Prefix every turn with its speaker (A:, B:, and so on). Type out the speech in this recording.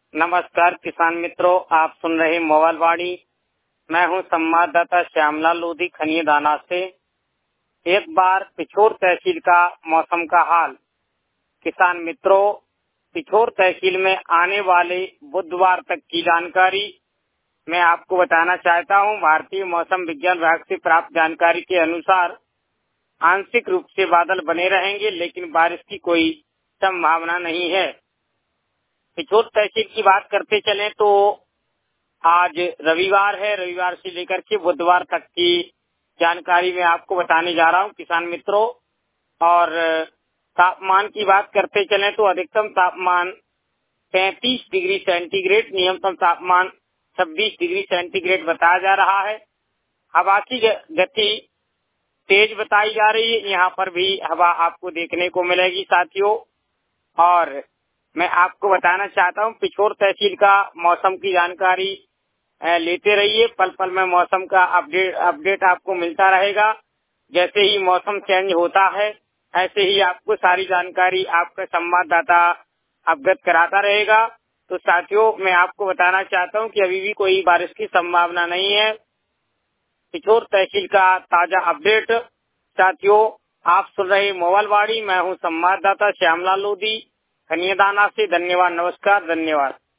A: नमस्कार किसान मित्रों, आप सुन रहे मोबाइल वाणी। मैं हूं संवाददाता श्यामलाल लोधी खनियादाना से। एक बार पिछोर तहसील का मौसम का हाल। किसान मित्रों, पिछोर तहसील में आने वाले बुधवार तक की जानकारी मैं आपको बताना चाहता हूं। भारतीय मौसम विज्ञान विभाग से प्राप्त जानकारी के अनुसार आंशिक रूप से बादल बने रहेंगे, लेकिन बारिश की कोई संभावना नहीं है। पिछोर तहसील की बात करते चले तो आज रविवार है। रविवार से लेकर के बुधवार तक की जानकारी मैं आपको बताने जा रहा हूं किसान मित्रों। और तापमान की बात करते चले तो अधिकतम तापमान 35 डिग्री सेंटीग्रेड, न्यूनतम तापमान 26 डिग्री सेंटीग्रेड बताया जा रहा है। हवा की गति तेज बताई जा रही है। यहाँ पर भी हवा आपको देखने को मिलेगी साथियों। और मैं आपको बताना चाहता हूँ, पिछोर तहसील का मौसम की जानकारी लेते रहिए। पल पल में मौसम का अपडेट आपको मिलता रहेगा। जैसे ही मौसम चेंज होता है, ऐसे ही आपको सारी जानकारी आपका संवाददाता अवगत कराता रहेगा। तो साथियों, मैं आपको बताना चाहता हूँ कि अभी भी कोई बारिश की संभावना नहीं है। पिछोर तहसील का ताजा अपडेट साथियों, आप सुन रहे मोबाइल वाणी। मैं हूँ संवाददाता श्यामलाल लोधी खनियादाना से। धन्यवाद, नमस्कार, धन्यवाद।